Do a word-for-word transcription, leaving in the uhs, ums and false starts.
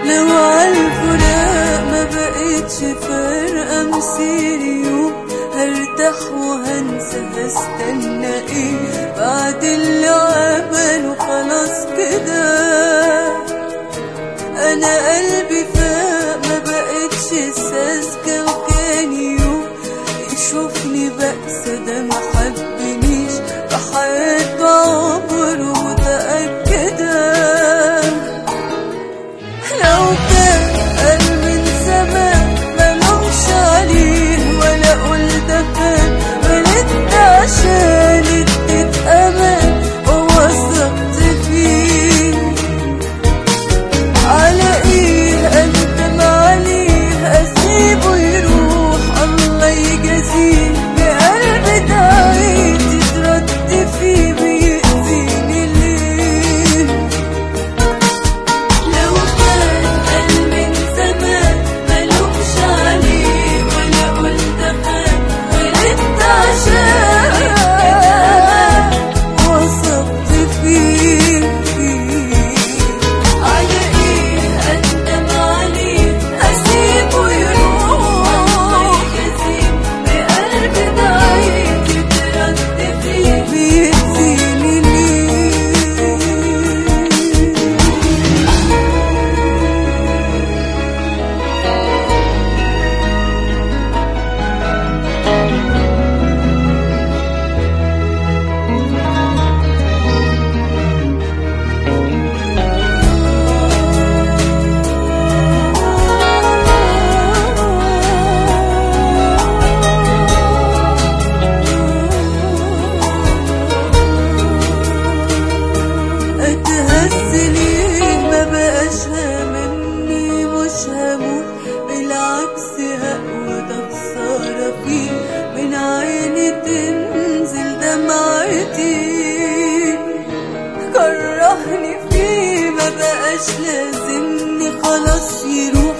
لو عالفراق ما بقتش فارقة مسيري يوم، هرتاح وهنسى هستنى ايه بعد اللي عمله خلاص كده. انا قلبي فاق ما بقتش ساذجة، وكان يوم يشوفني بأسى ده ما حبنيش بحياته عمره متأكدة. لو كان قال من زمان ملومش عليه ولا اقول ده كان غلطت عشان اديت امان ووثقت فيه. على ايه اندم عليه اسيبه يروح الله يجازيه، بقلبي دعيت تترد فيه بيأذيني ليه. لو كان قال من زمان ملومش عليه ولا اقول ده كان غلطت عشان وثقت فيه. على ايه اندم عليه اسيبه يروح الله يجازيه، بقلبي دعيت تترد فيه بيأذيني ليه. اتهز ليه ما بقاش هاممني، مش هموت بالعكس هقوى ده خسارة فيه، من عيني تنزل دمعتي. كرهني فيه ما بقاش لازمني خلاص يروح